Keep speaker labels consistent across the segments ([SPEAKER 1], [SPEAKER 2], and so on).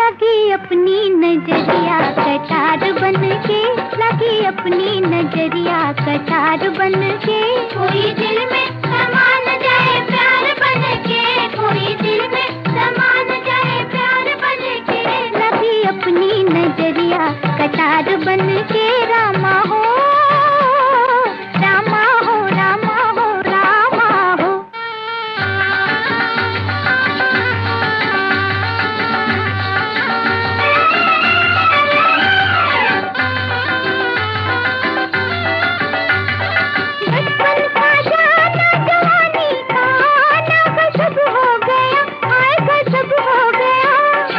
[SPEAKER 1] लगी अपनी नजरिया कटार बन के, लगी अपनी नजरिया कटार बन के। कोई दिल में समा न जाए प्यार बन के, कोई दिल में समा न जाए प्यार बन के। लगी अपनी नजरिया कटार बन के। रामा हो रामा हो रामा हो रामा हो। बचपन का जाना जवानी का आना गजब हो गया, हाय गजब हो गया।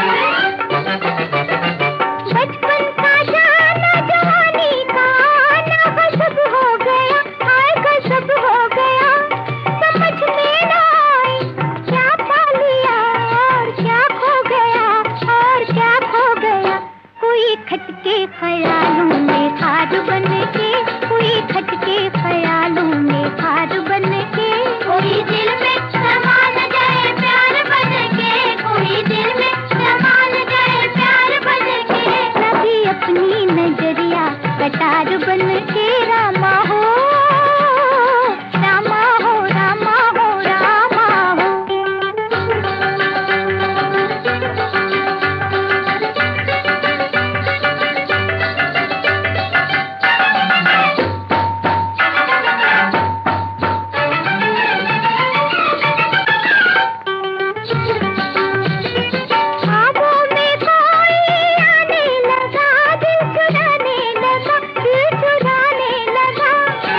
[SPEAKER 1] बचपन का जाना जवानी का आना गजब हो गया, हाय गजब हो गया। समझ में ना आई क्या पा लिया और क्या खो गया, और क्या खो गया। कोई खटके ख्यालों में खाद बन के, कोई खटके ख्यालों में खाद बन के। कोई दिल में समा न जाए प्यार बन के, कोई दिल में समा न जाए प्यार बन के। लगी अपनी नजरिया कटार बन के। रामा हो रामा हो रामा हो रामा हो। ख्वाबों में कोई आने लगा, दिल चुराने लगा, दिल चुराने लगा।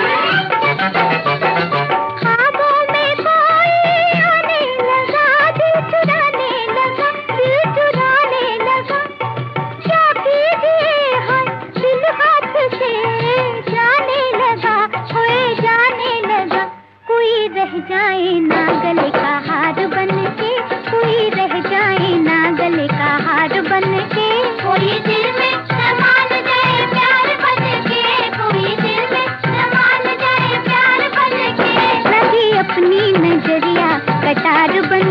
[SPEAKER 1] ख्वाबों में कोई आने लगा, दिल चुराने लगा, दिल चुराने लगा। क्या कीजिए हाय दिल हाथ से जाने लगा, खोए जाने लगा। कोई रह जाए ना गले का हार बन के, कोई रह जाए ना गले का हार बन के। कोई दिल में समा न जाए प्यार बन के, कोई दिल में समा न जाए प्यार बन के। लगी अपनी नजरिया कटार बन